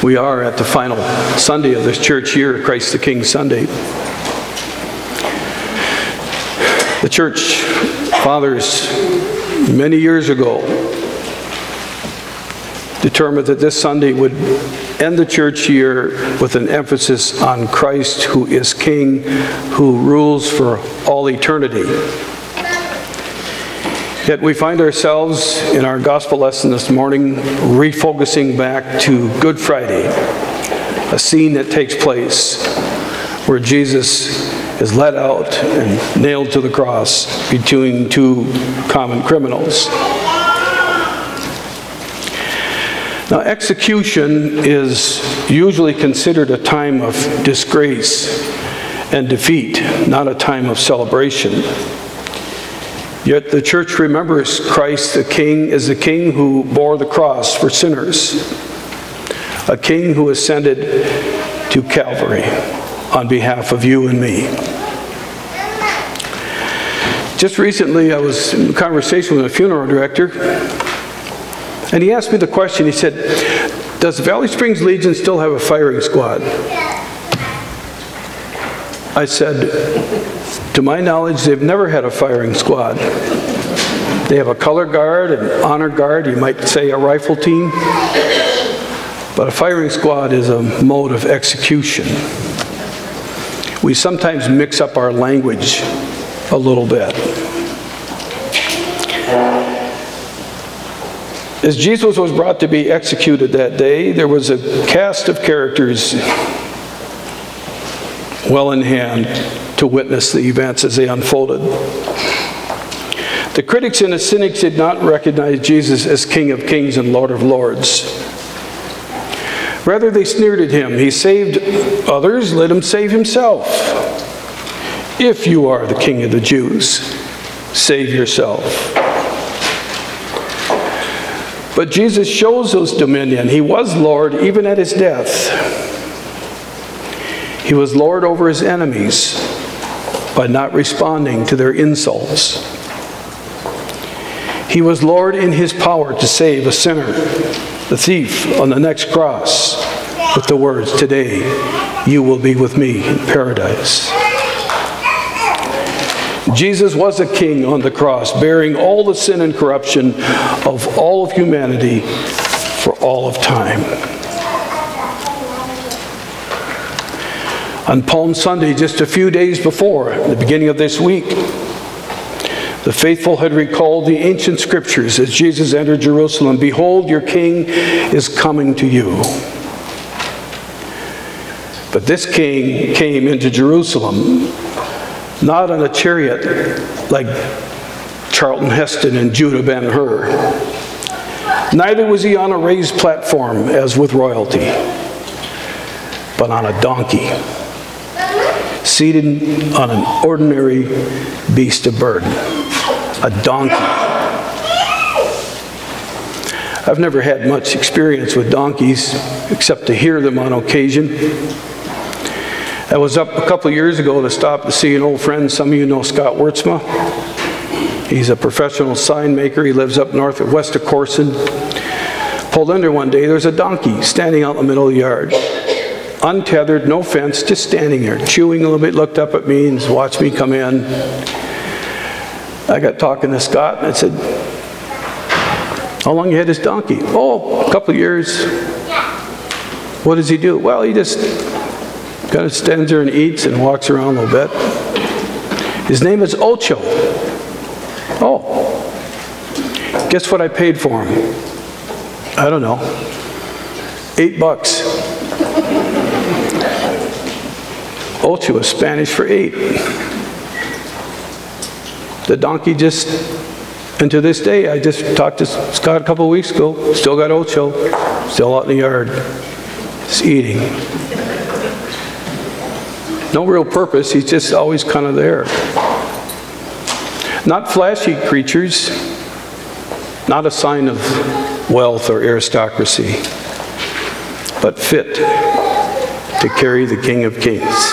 We are at the final Sunday of this church year, Christ the King Sunday. The church fathers many years ago determined that this Sunday would end the church year with an emphasis on Christ, who is King, who rules for all eternity. Yet we find ourselves in our gospel lesson this morning refocusing back to Good Friday, a scene that takes place where Jesus is led out and nailed to the cross between two common criminals. Now, execution is usually considered a time of disgrace and defeat, not a time of celebration. Yet the church remembers Christ the King as the King who bore the cross for sinners, a King who ascended to Calvary on behalf of you and me. Just recently, I was in a conversation with a funeral director, and he asked me the question. He said, "Does Valley Springs Legion still have a firing squad?" I said, "To my knowledge, they've never had a firing squad. They have a color guard, an honor guard, you might say a rifle team. But a firing squad is a mode of execution." We sometimes mix up our language a little bit. As Jesus was brought to be executed that day, there was a cast of characters well in hand to witness the events as they unfolded. The critics and the cynics did not recognize Jesus as King of Kings and Lord of Lords. Rather, they sneered at him. He saved others, let him save himself. If you are the King of the Jews, save yourself. But Jesus shows us dominion. He was Lord even at his death. He was Lord over his enemies by not responding to their insults. He was Lord in his power to save a sinner, the thief on the next cross, with the words, "Today you will be with me in paradise." Jesus was a king on the cross, bearing all the sin and corruption of all of humanity for all of time. On Palm Sunday, just a few days before the beginning of this week, the faithful had recalled the ancient scriptures as Jesus entered Jerusalem. "Behold, your king is coming to you." But this king came into Jerusalem not on a chariot like Charlton Heston and Judah Ben-Hur. Neither was he on a raised platform as with royalty, but on a donkey, seated on an ordinary beast of burden, a donkey. I've never had much experience with donkeys except to hear them on occasion. I was up a couple of years ago to stop to see an old friend. Some of you know Scott Wurtzma. He's a professional sign maker. He lives up north of west of Corson. Pulled in there one day. There's a donkey standing out in the middle of the yard. Untethered, no fence, just standing there, chewing a little bit, looked up at me and watched me come in. I got talking to Scott and I said, "How long you had this donkey?" "Oh, a couple of years." "What does he do?" "Well, he just kind of stands there and eats and walks around a little bit." "His name is Ocho." "Oh. Guess what I paid for him?" "I don't know. $8. Ocho is Spanish for 8. The donkey just, and to this day, I just talked to Scott a couple of weeks ago, still got Ocho, still out in the yard. He's eating. No real purpose, he's just always kind of there. Not flashy creatures, not a sign of wealth or aristocracy, but fit to carry the King of Kings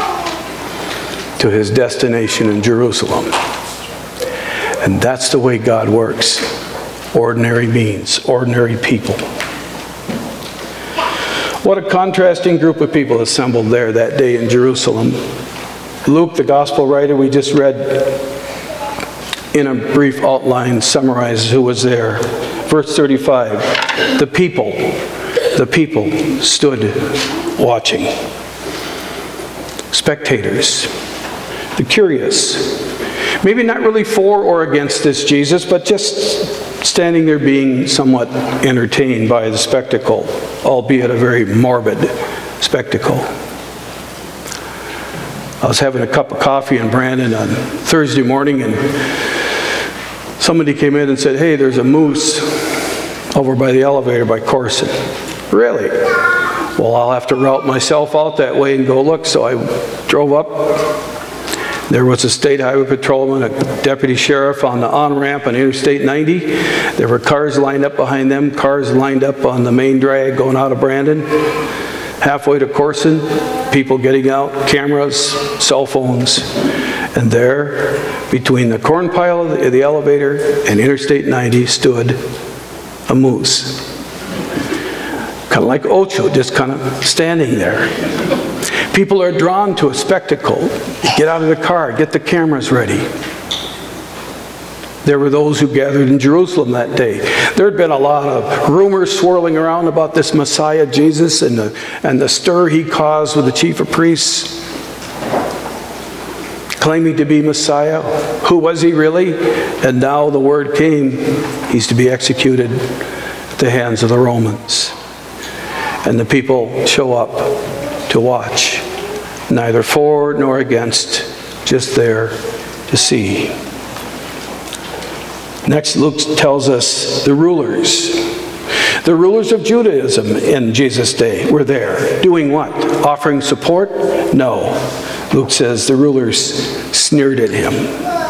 to his destination in Jerusalem. And that's the way God works. Ordinary means, ordinary people. What a contrasting group of people assembled there that day in Jerusalem. Luke, the gospel writer we just read, in a brief outline summarizes who was there. Verse 35, the people stood watching. Spectators, the curious, maybe not really for or against this Jesus, but just standing there being somewhat entertained by the spectacle, albeit a very morbid spectacle. I was having a cup of coffee in Brandon on Thursday morning, and somebody came in and said, "Hey, there's a moose over by the elevator by Corson." Really? Well, I'll have to route myself out that way and go look. So I drove up. There was a state highway patrolman, a deputy sheriff on the on-ramp on Interstate 90. There were cars lined up behind them, cars lined up on the main drag going out of Brandon. Halfway to Corson, people getting out, cameras, cell phones. And there, between the corn pile of the elevator and Interstate 90, stood a moose. Kind of like Ocho, just kind of standing there. People are drawn to a spectacle. Get out of the car, get the cameras ready. There were those who gathered in Jerusalem that day. There had been a lot of rumors swirling around about this Messiah, Jesus, and the stir he caused with the chief of priests, claiming to be Messiah. Who was he really? And now the word came, he's to be executed at the hands of the Romans. And the people show up to watch, neither for nor against, just there to see. Next, Luke tells us the rulers of Judaism in Jesus' day were there. Doing what? Offering support? No. Luke says the rulers sneered at him.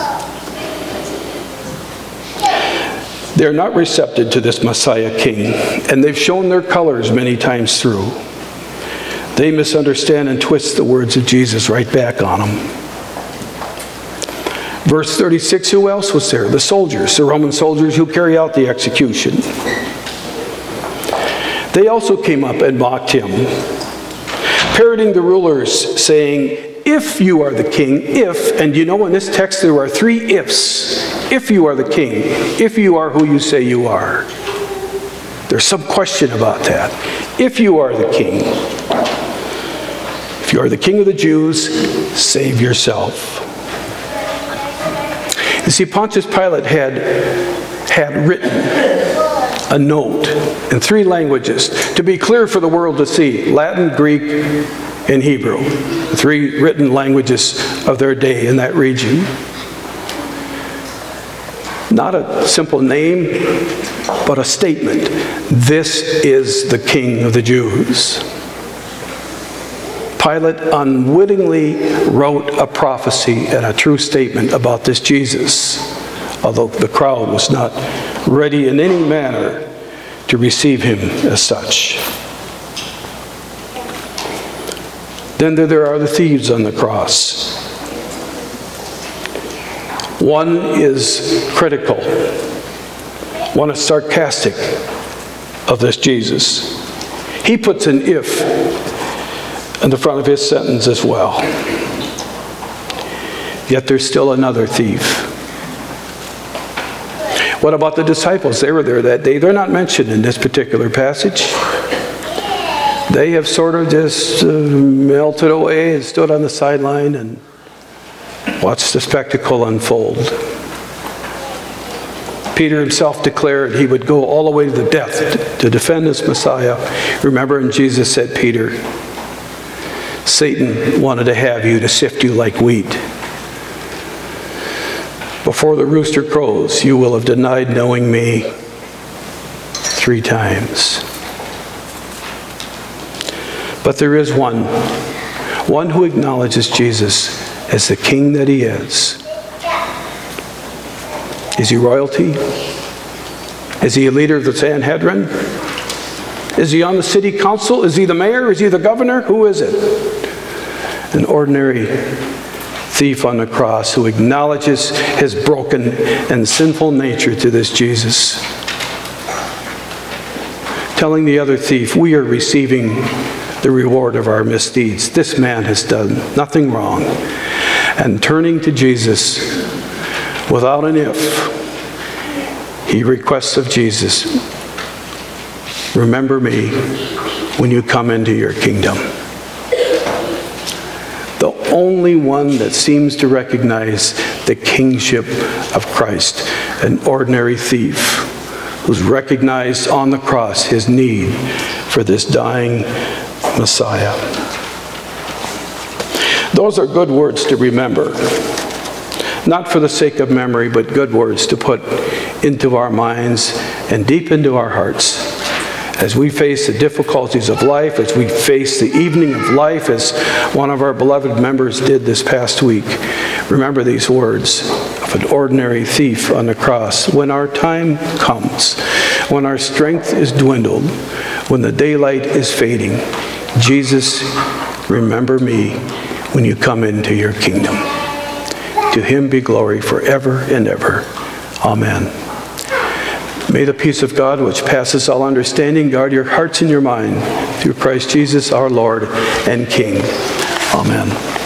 They're not receptive to this Messiah King, and they've shown their colors many times through. They misunderstand and twist the words of Jesus right back on them. Verse 36, who else was there? The soldiers, the Roman soldiers who carry out the execution. They also came up and mocked him, parroting the rulers, saying, "If you are the king, if," and you know in this text there are 3 ifs. If you are the king, if you are who you say you are. There's some question about that. If you are the king, if you are the king of the Jews, save yourself. You see, Pontius Pilate had written a note in 3 languages to be clear for the world to see: Latin, Greek, and Hebrew. The 3 written languages of their day in that region. Not a simple name, but a statement. This is the King of the Jews. Pilate unwittingly wrote a prophecy and a true statement about this Jesus, although the crowd was not ready in any manner to receive him as such. Then there are the thieves on the cross. One is critical. One is sarcastic of this Jesus. He puts an if in the front of his sentence as well. Yet there's still another thief. What about the disciples? They were there that day. They're not mentioned in this particular passage. They have sort of just melted away and stood on the sideline and watched the spectacle unfold. Peter himself declared he would go all the way to the death to defend this Messiah. Remember, and Jesus said, Peter, Satan wanted to have you to sift you like wheat. Before the rooster crows, you will have denied knowing me 3 times. But there is one who acknowledges Jesus as the king that he is. Is he royalty? Is he a leader of the Sanhedrin? Is he on the city council? Is he the mayor? Is he the governor? Who is it? An ordinary thief on the cross who acknowledges his broken and sinful nature to this Jesus. telling the other thief, we are receiving the reward of our misdeeds. This man has done nothing wrong. And turning to Jesus, without an if, he requests of Jesus, remember me when you come into your kingdom. The only one that seems to recognize the kingship of Christ, an ordinary thief who's recognized on the cross his need for this dying Messiah. Those are good words to remember. Not for the sake of memory, but good words to put into our minds and deep into our hearts. As we face the difficulties of life, as we face the evening of life, as one of our beloved members did this past week, remember these words of an ordinary thief on the cross. When our time comes, when our strength is dwindled, when the daylight is fading, Jesus, remember me when you come into your kingdom. To him be glory forever and ever. Amen. May the peace of God, which passes all understanding, guard your hearts and your mind through Christ Jesus our Lord and King. Amen.